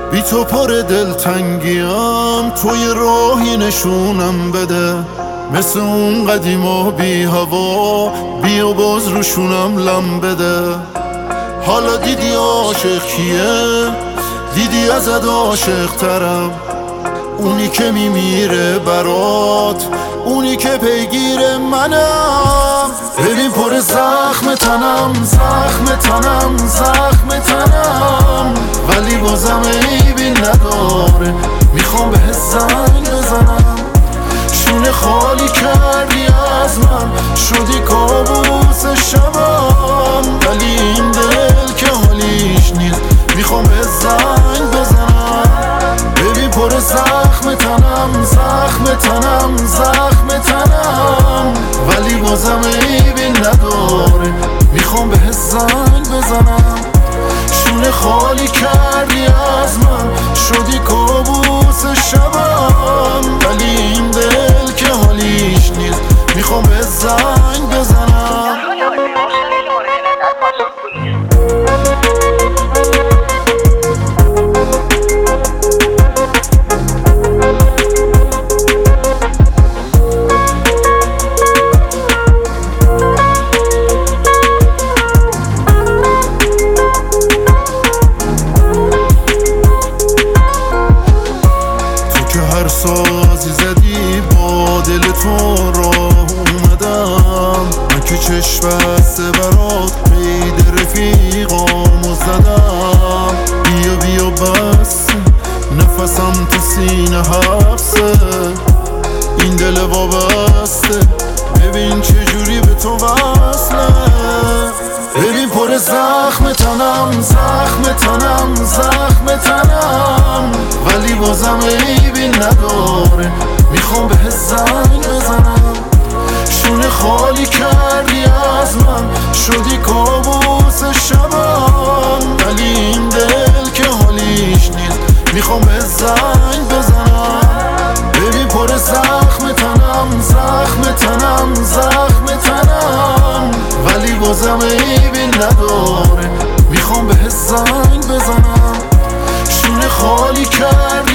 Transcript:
بی تو پر دلتنگیم، توی راهی نشونم بده، مثل اون قدیما بی هوا بیا باز روشونم لم بده. حالا دیدی عاشق کیه؟ دیدی ازت عاشق ترم، اونی که میمیره برات، اونی که پیگیر منم. ببین پر زخم تنم، زخم تنم، زخم تنم، ولی بازم عیبی نداره، میخوام به زنگ بزنم. شونه خالی کردی از من، شدی کابوس شبم، ولی این دل که حالیش نیست، میخوام به زنگ بزنم. ببین پر زخم تنم، زخم تنم، زخم تنم، ولی بازم عیبی نداره، میخوام به زنگ بزنم. شونه خالی کردی از من، شدی کابوس شبم، ولی این دل که حالیش نیست، میخوام به زنگ بزنم. هر سازی زدی با دل تو راه اومدم، من که چشم بسته برات قید رفیقامو زدم. بیا بیا بس نفسم تو سینه حبسه، این دل وابسته، ببین چجوری به تو وصله. ببین پر زخم تنم، زخم تنم، زخم تنم، ولی بازم عیبی نداره، میخوام به زنگ بزنم. شونه خالی کردی از من، شدی کابوس شبم، ولی این دل که حالیش نیست، میخوام به زنگ بزنم. ببین پر زخم تنم، زخم تنم، زخم تنم، ولی بازم عیبی نداره، میخوام به زنگ بزنم. شونه خالی کرد